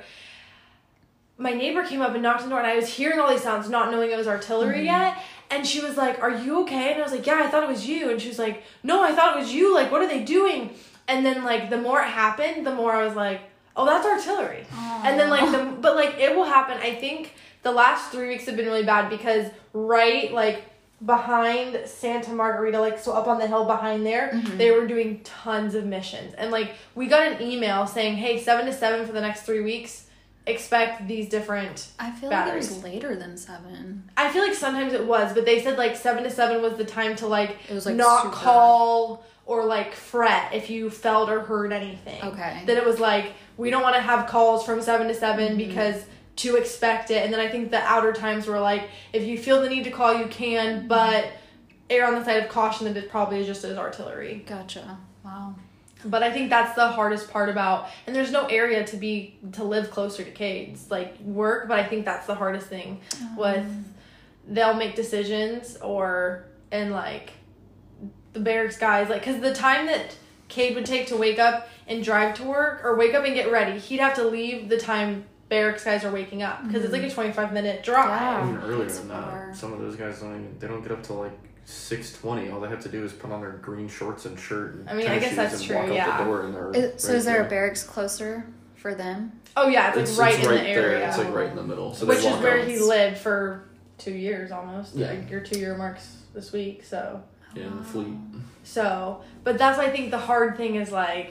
my neighbor came up and knocked on the door and I was hearing all these sounds, not knowing it was artillery yet. And she was like, are you okay? And I was like, yeah, I thought it was you. And she was like, no, I thought it was you. Like, what are they doing? And then, like, the more it happened, the more I was like, oh, that's artillery. Aww. And then, like, but, like, it will happen. I think the last 3 weeks have been really bad because right, like, behind Santa Margarita, like, so up on the hill behind there, they were doing tons of missions. And, like, we got an email saying, hey, 7 to 7 for the next 3 weeks. Expect these different I feel batteries. Like it was later than 7. I feel like sometimes it was, but they said, like, 7 to 7 was the time to, like, it was, like, not call or, like, fret if you felt or heard anything. Okay. That it was, like, we don't want to have calls from 7 to 7 because to expect it. And then I think the outer times were, like, if you feel the need to call, you can, but err on the side of caution that it probably is just as artillery. Gotcha. Wow. But I think that's the hardest part about, and there's no area to live closer to Cade's, like, work, but I think that's the hardest thing with, they'll make decisions and like, the barracks guys, like, because the time that Cade would take to wake up and drive to work, or wake up and get ready, he'd have to leave the time barracks guys are waking up, because it's like a 25-minute drive. Yeah, even earlier than that. Some of those guys they don't get up till, like, 6:20. All they have to do is put on their green shorts and shirt and I guess that's true, walk out the door and they're so is there a barracks closer for them? Oh yeah, it's like right in the area. There. It's like right in the middle. So which is where he lived for 2 years almost. Yeah. Like your 2-year marks this week, so. Yeah, in the fleet. So, but that's, I think, the hard thing is, like,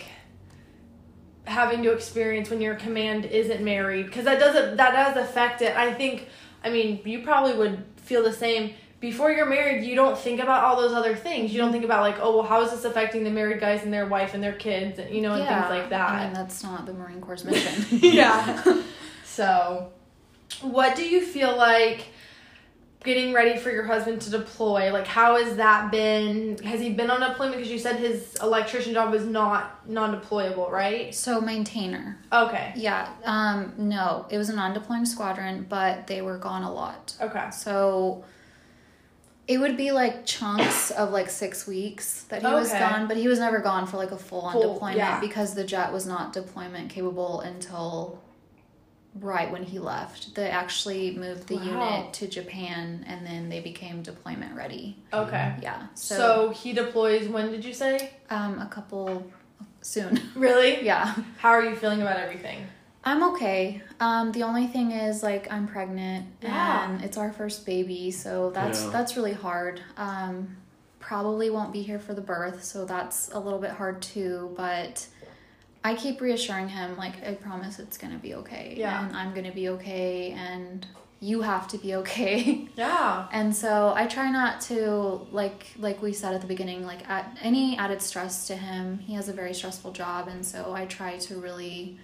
having to experience when your command isn't married, because that does affect it. I think, I mean, you probably would feel the same. Before you're married, you don't think about all those other things. You don't think about, like, oh, well, how is this affecting the married guys and their wife and their kids, and, and things like that. I mean, that's not the Marine Corps' mission. Yeah. So, what do you feel like getting ready for your husband to deploy? Like, how has that been? Has he been on deployment? Because you said his electrician job was not non-deployable, right? So, maintainer. Okay. Yeah. No, it was a non-deploying squadron, but they were gone a lot. Okay. So it would be like chunks of like 6 weeks that he was gone, but he was never gone for like a full-on deployment because the jet was not deployment capable until right when he left. They actually moved the unit to Japan and then they became deployment ready. Okay. Yeah. So he deploys when did you say? A couple soon. Really? Yeah. How are you feeling about everything? I'm okay. The only thing is, like, I'm pregnant and it's our first baby, so that's really hard. Probably won't be here for the birth, so that's a little bit hard too, but I keep reassuring him, like, I promise it's gonna be okay. Yeah. And I'm gonna be okay, and you have to be okay. Yeah. And so I try not to, like we said at the beginning, like, add any added stress to him. He has a very stressful job, and so I try to really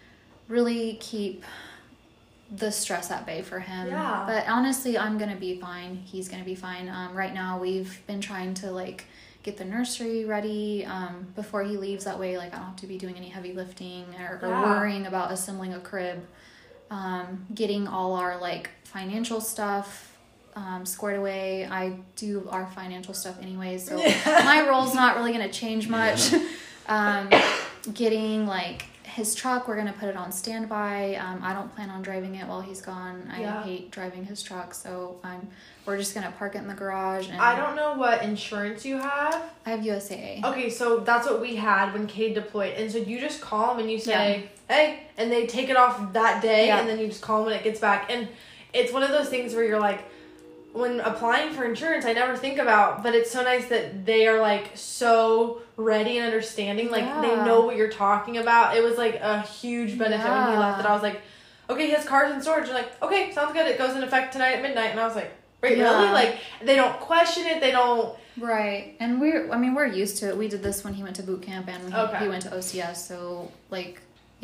keep the stress at bay for him. Yeah. But honestly, I'm going to be fine. He's going to be fine. Right now, we've been trying to, like, get the nursery ready before he leaves. That way, like, I don't have to be doing any heavy lifting or worrying about assembling a crib. Getting all our, like, financial stuff squared away. I do our financial stuff anyways, so my role's not really going to change much. Getting, like, his truck, we're going to put it on standby. I don't plan on driving it while he's gone. I hate driving his truck, so we're just going to park it in the garage. And I don't know what insurance you have. I have USAA. Okay, so that's what we had when Cade deployed. And so you just call them and you say, hey, and they take it off that day, and then you just call them when it gets back. And it's one of those things where you're like, when applying for insurance, I never think about, but it's so nice that they are, like, so ready and understanding. Like, they know what you're talking about. It was, like, a huge benefit when he left that I was like, okay, his car's in storage. They're like, okay, sounds good. It goes in effect tonight at midnight. And I was like, wait, really? Like, they don't question it. They don't. Right. And we're used to it. We did this when he went to boot camp and when he went to OCS. So, like,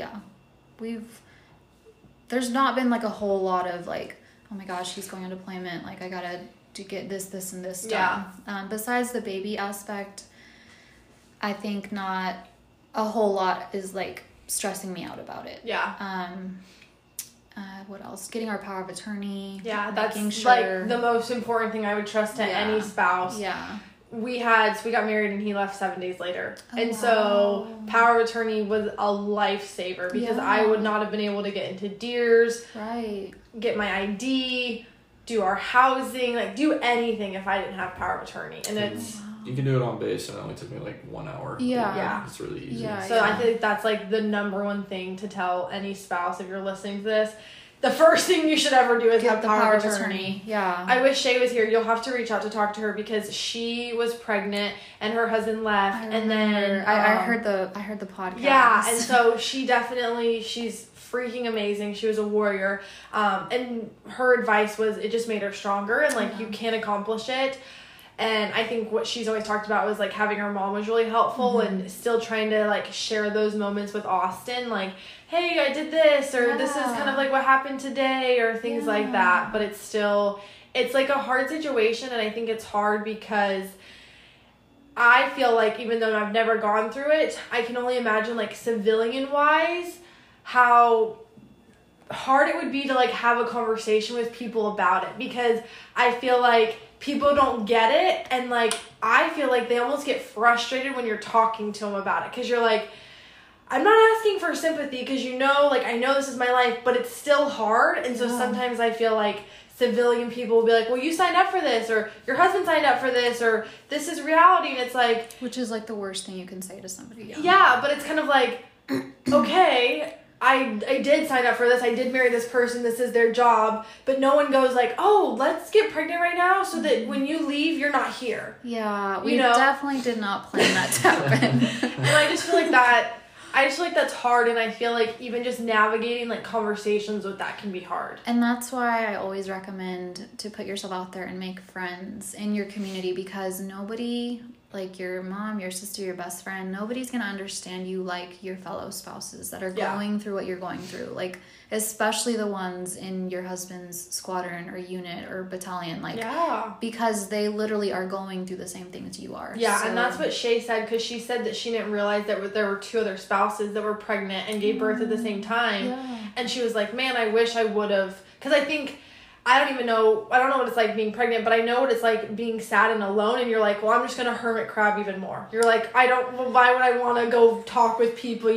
there's not been, like, a whole lot of, like, oh my gosh, he's going on deployment. Like, I gotta get this, and this done. Besides the baby aspect, I think not a whole lot is, like, stressing me out about it. Yeah. What else? Getting our power of attorney. Yeah, that's like the most important thing I would trust to any spouse. Yeah. We got married and he left 7 days later. So power of attorney was a lifesaver because I would not have been able to get into DEERS. Right. Get my ID, do our housing, like, do anything if I didn't have power of attorney. And it's... You can do it on base, and it only took me, like, 1 hour. Yeah. It's really easy. So I think that's, like, the number one thing to tell any spouse if you're listening to this. The first thing you should ever do is have power of attorney. Yeah. I wish Shay was here. You'll have to reach out to talk to her because she was pregnant and her husband left. And then... I heard the podcast. Yeah, and so she's freaking amazing. She was a warrior. And her advice was it just made her stronger and, like, you can accomplish it. And I think what she's always talked about was, like, having her mom was really helpful and still trying to, like, share those moments with Austin. Like, hey, I did this, or this is kind of, like, what happened today, or things like that. But it's still, it's, like, a hard situation. And I think it's hard because I feel like even though I've never gone through it, I can only imagine, like, civilian-wise, how hard it would be to, like, have a conversation with people about it. Because I feel like people don't get it, and, like, I feel like they almost get frustrated when you're talking to them about it, because you're like, I'm not asking for sympathy, because like, I know this is my life, but it's still hard, and so sometimes I feel like civilian people will be like, well, you signed up for this, or your husband signed up for this, or this is reality, and it's like... Which is, like, the worst thing you can say to somebody. Yeah, but it's kind of like, okay... I did sign up for this. I did marry this person. This is their job. But no one goes like, oh, let's get pregnant right now so that when you leave, you're not here. Yeah, we definitely did not plan that to happen. And I just feel like that's hard. And I feel like even just navigating, like, conversations with that can be hard. And that's why I always recommend to put yourself out there and make friends in your community, because nobody... like your mom, your sister, your best friend, nobody's going to understand you like your fellow spouses that are going through what you're going through. Like, especially the ones in your husband's squadron or unit or battalion. Like, because they literally are going through the same things you are. Yeah, so. And that's what Shay said, because she said that she didn't realize that there were 2 other spouses that were pregnant and gave birth at the same time. Yeah. And she was like, man, I wish I would have, because I think... I don't know what it's like being pregnant, but I know what it's like being sad and alone, and you're like, well, I'm just going to hermit crab even more. You're like, why would I want to go talk with people,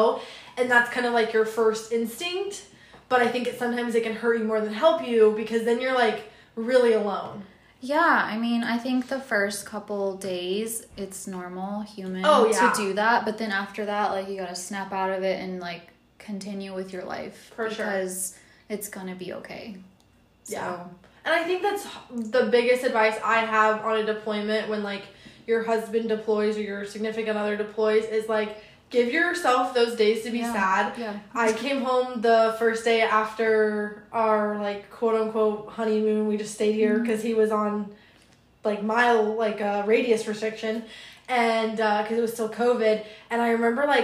And that's kind of like your first instinct, but I think sometimes it can hurt you more than help you, because then you're, like, really alone. Yeah, I mean, I think the first couple days, it's normal, human to do that, but then after that, like, you got to snap out of it and, like, continue with your life. Because it's going to be okay. Yeah. And I think that's the biggest advice I have on a deployment when, like, your husband deploys or your significant other deploys is, like, give yourself those days to be sad. Yeah. I came home the first day after our, like, quote-unquote honeymoon. We just stayed here because he was on, like, radius restriction, and because it was still COVID. And I remember, like,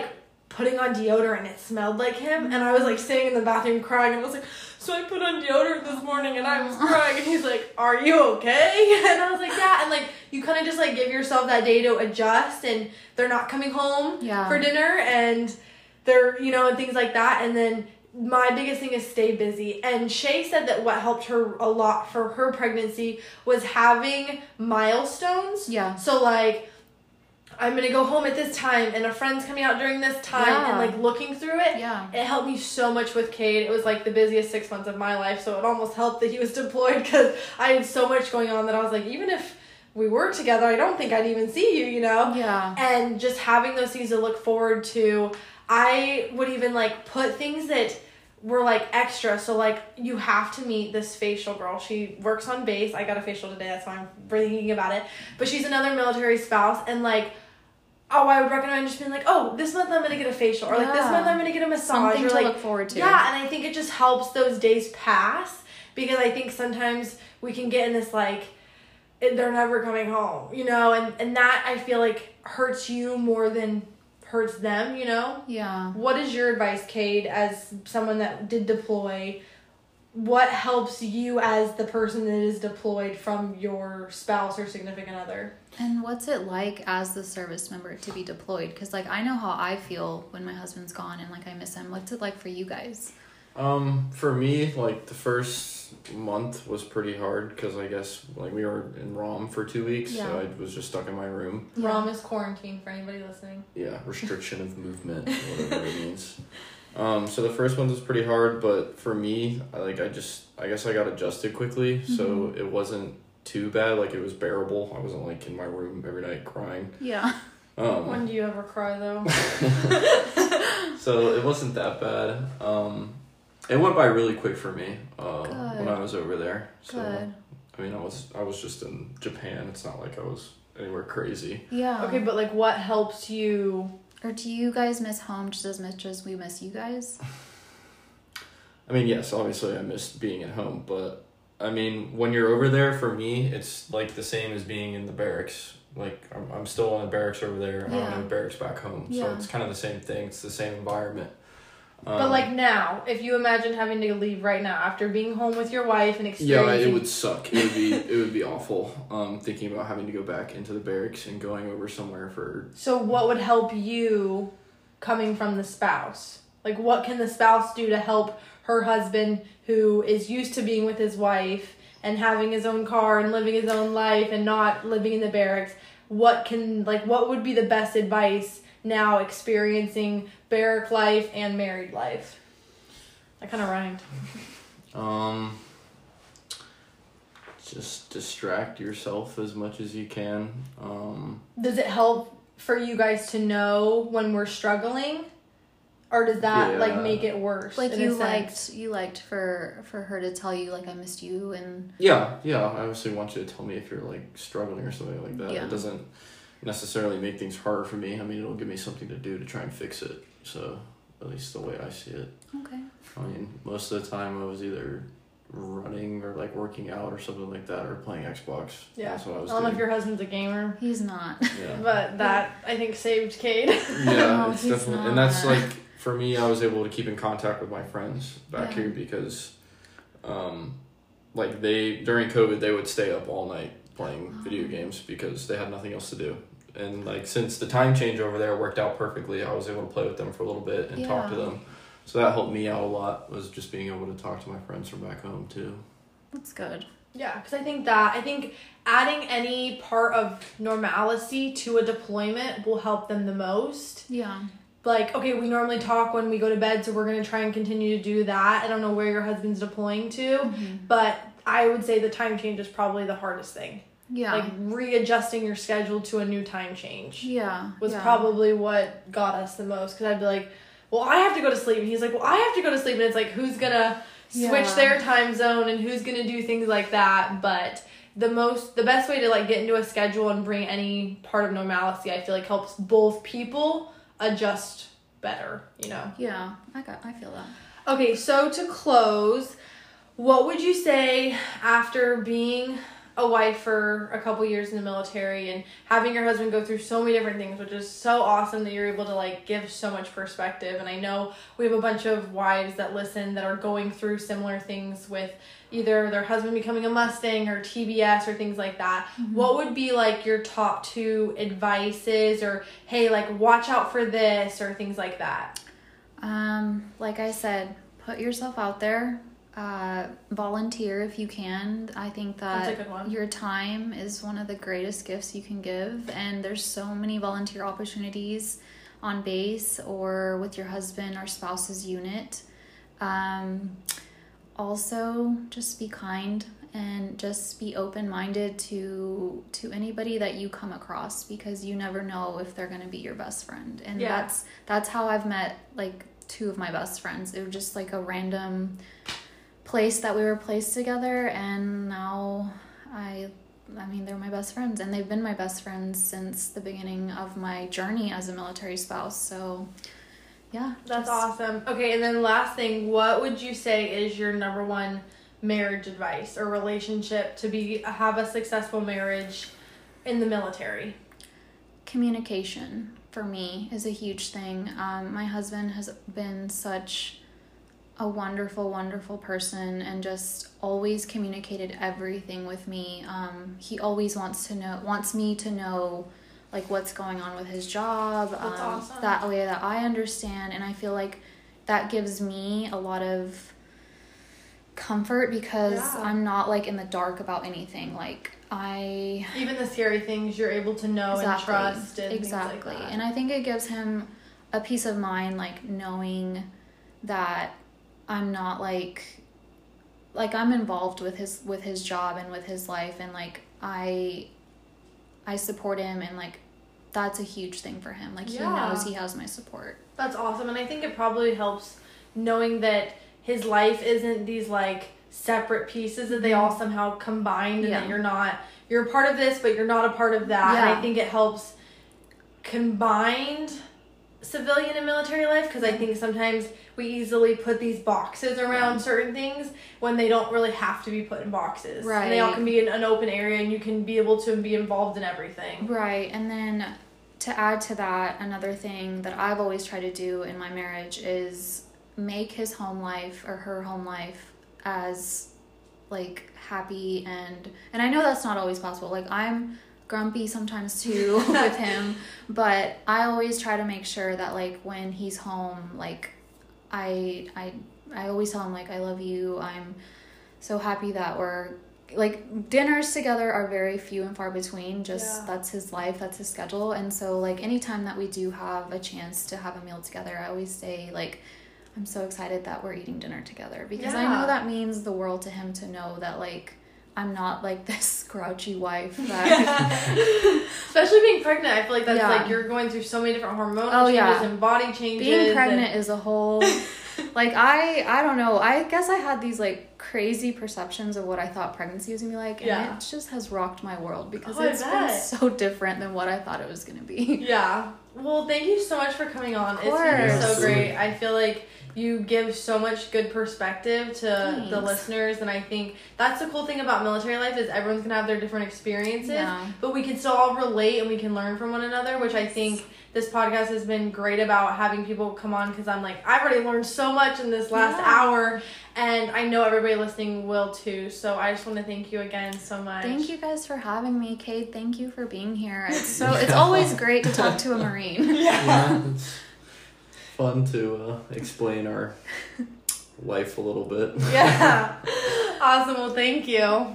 putting on deodorant and it smelled like him. And I was like sitting in the bathroom crying, and I was like, so I put on deodorant this morning and I was crying. And he's like, are you okay? And I was like, yeah. And like, you kind of just like give yourself that day to adjust, and they're not coming home for dinner, and they're, you know, and things like that. And then my biggest thing is stay busy. And Shay said that what helped her a lot for her pregnancy was having milestones. Yeah. So like, I'm going to go home at this time, and a friend's coming out during this time, and like looking through it. Yeah. It helped me so much with Cade. It was like the busiest 6 months of my life. So it almost helped that he was deployed, because I had so much going on that I was like, even if we were together, I don't think I'd even see you, you know? Yeah. And just having those things to look forward to, I would even like put things that were like extra. So like, you have to meet this facial girl. She works on base. I got a facial today. That's why I'm thinking about it. But she's another military spouse, and like, I would recommend just being like, this month I'm going to get a facial, or like this month I'm going to get a massage. Something or to like, look forward to. Yeah, and I think it just helps those days pass, because I think sometimes we can get in this like, they're never coming home, you know, and that I feel like hurts you more than hurts them, you know? Yeah. What is your advice, Cade, as someone that did deploy? What helps you as the person that is deployed from your spouse or significant other? And what's it like as the service member to be deployed? Because, like, I know how I feel when my husband's gone and, like, I miss him. What's it like for you guys? For me, like, the first month was pretty hard, because I guess, like, we were in ROM for 2 weeks, so I was just stuck in my room. ROM is quarantine for anybody listening. Yeah, restriction of movement, whatever it means. So the first one was pretty hard, but for me, I guess I got adjusted quickly, so it wasn't too bad. Like, it was bearable. I wasn't like in my room every night crying. Yeah. When do you ever cry though? So it wasn't that bad. It went by really quick for me when I was over there. So good. I mean, I was just in Japan. It's not like I was anywhere crazy. Yeah. Okay, but like, what helps you? Or do you guys miss home just as much as we miss you guys? I mean, yes, obviously I missed being at home, but I mean, when you're over there, for me, it's like the same as being in the barracks. Like, I'm still in the barracks over there. Yeah. I'm in the barracks back home. So it's kind of the same thing. It's the same environment. But like now, if you imagine having to leave right now after being home with your wife and experiencing... Yeah, it would suck. It would be awful. Thinking about having to go back into the barracks and going over somewhere for... So what would help you coming from the spouse? Like, what can the spouse do to help her husband, who is used to being with his wife and having his own car and living his own life and not living in the barracks? What would be the best advice now experiencing barrack life and married life? That kind of rhymed. Just distract yourself as much as you can. Does it help for you guys to know when we're struggling? Or does that make it worse? Like, you liked for her to tell you, like, I missed you, and yeah. I obviously want you to tell me if you're like struggling or something like that. Yeah. It doesn't necessarily make things harder for me. I mean, it'll give me something to do to try and fix it. So, at least the way I see it. Okay. I mean, most of the time I was either running or like working out or something like that, or playing Xbox. Yeah. That's what I was doing. I don't know if your husband's a gamer. He's not. Yeah. But that, I think, saved Cade. Yeah, it's definitely, not. And that's like, for me, I was able to keep in contact with my friends back here because, like, during COVID, they would stay up all night playing video games because they had nothing else to do. And, like, since the time change over there worked out perfectly, I was able to play with them for a little bit and talk to them. So that helped me out a lot, was just being able to talk to my friends from back home, too. That's good. Yeah, because I think adding any part of normalcy to a deployment will help them the most. Yeah. Like, okay, we normally talk when we go to bed, so we're going to try and continue to do that. I don't know where your husband's deploying to, but I would say the time change is probably the hardest thing. Yeah. Like, readjusting your schedule to a new time change. Yeah. Was probably what got us the most, because I'd be like, well, I have to go to sleep. And he's like, well, I have to go to sleep. And it's like, who's going to switch their time zone and who's going to do things like that? But the best way to, like, get into a schedule and bring any part of normalcy, I feel like, helps both people adjust better, you know? Yeah, I feel that. Okay, so to close, what would you say after being a wife for a couple years in the military and having your husband go through so many different things, which is so awesome that you're able to like give so much perspective. And I know we have a bunch of wives that listen that are going through similar things with either their husband becoming a Mustang or TBS or things like that. Mm-hmm. What would be like your top 2 advices, or hey, like watch out for this, or things like that? Like I said, put yourself out there. Volunteer if you can. I think that your time is one of the greatest gifts you can give, and there's so many volunteer opportunities on base or with your husband or spouse's unit. Also, just be kind and just be open-minded to anybody that you come across, because you never know if they're going to be your best friend. And that's how I've met like 2 of my best friends. It was just like a random place that we were placed together, and now I mean they're my best friends, and they've been my best friends since the beginning of my journey as a military spouse. So yeah, that's awesome. Okay, and then last thing, what would you say is your number 1 marriage advice or relationship to have a successful marriage in the military? Communication for me is a huge thing. My husband has been such a wonderful, wonderful person, and just always communicated everything with me. He always wants me to know like what's going on with his job. That's awesome. That way that I understand, and I feel like that gives me a lot of comfort, because I'm not like in the dark about anything. Like even the scary things you're able to know and trust and things like that. And I think it gives him a peace of mind, like knowing that I'm not like I'm involved with his job and with his life, and like I support him, and like that's a huge thing for him. Like he knows he has my support. That's awesome. And I think it probably helps knowing that his life isn't these like separate pieces, that they all somehow combined, and that you're a part of this, but you're not a part of that. And I think it helps combined civilian and military life, because I think sometimes we easily put these boxes around certain things when they don't really have to be put in boxes. Right. And they all can be in an open area, and you can be able to be involved in everything. Right. And then to add to that, another thing that I've always tried to do in my marriage is make his home life or her home life as like happy, and I know that's not always possible. Like I'm grumpy sometimes too with him, but I always try to make sure that like when he's home, like I always tell him like I love you. I'm so happy that we're like dinners together are very few and far between. That's his life, that's his schedule. And so like anytime that we do have a chance to have a meal together, I always say like I'm so excited that we're eating dinner together, because I know that means the world to him to know that like I'm not like this grouchy wife that especially being pregnant. I feel like that's like you're going through so many different hormonal changes and body changes. Being pregnant is a whole like I don't know. I guess I had these like crazy perceptions of what I thought pregnancy was gonna be like, and it just has rocked my world, because it's been so different than what I thought it was gonna be. Yeah. Well, thank you so much for coming on. It's been so great. I feel like you give so much good perspective to the listeners, and I think that's the cool thing about military life is everyone's gonna have their different experiences, but we can still all relate and we can learn from one another, which I think this podcast has been great about having people come on, because I'm like, I've already learned so much in this last hour, and I know everybody listening will too. So I just want to thank you again so much. Thank you guys for having me, Kate. Thank you for being here. It's always great to talk to a Marine. It's fun to explain our life a little bit. Awesome. Well, thank you.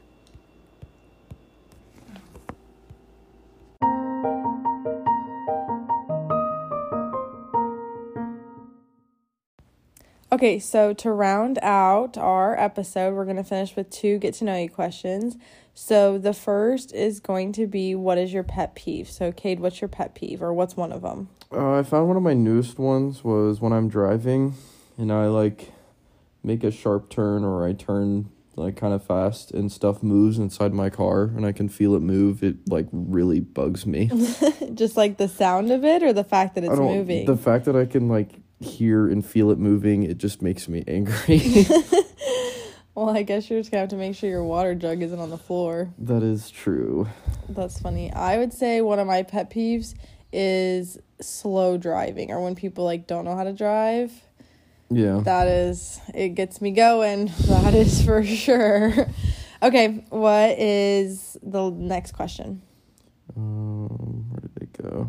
Okay, so to round out our episode, we're going to finish with 2 get-to-know-you questions. So the first is going to be, what is your pet peeve? So, Cade, what's your pet peeve, or what's one of them? I found one of my newest ones was when I'm driving and I, like, make a sharp turn, or I turn, like, kind of fast and stuff moves inside my car and I can feel it move. It, like, really bugs me. Just, like, the sound of it, or the fact that it's moving? The fact that I can, like, hear and feel it moving, it just makes me angry. Well, I guess you're just going to have to make sure your water jug isn't on the floor. That is true. That's funny. I would say one of my pet peeves is slow driving, or when people, like, don't know how to drive. Yeah. It gets me going. That is for sure. Okay, what is the next question? Where did it go?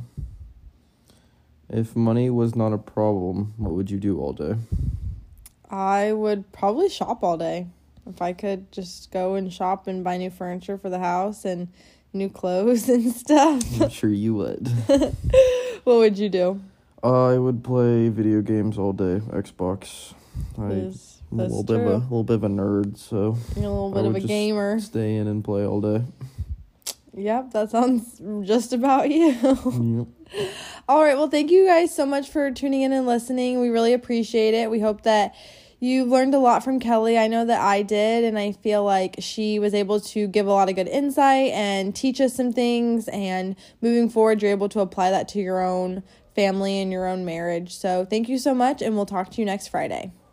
If money was not a problem, what would you do all day? I would probably shop all day. If I could just go and shop and buy new furniture for the house and new clothes and stuff. I'm sure you would. What would you do? I would play video games all day. Xbox. I'm a little bit of a nerd, so you're a little bit of a gamer. Stay in and play all day. Yep, that sounds just about you. Yep. All right, well, thank you guys so much for tuning in and listening. We really appreciate it. We hope that you learned a lot from Kelly. I know that I did, and I feel like she was able to give a lot of good insight and teach us some things, and moving forward, you're able to apply that to your own family and your own marriage. So thank you so much, and we'll talk to you next Friday.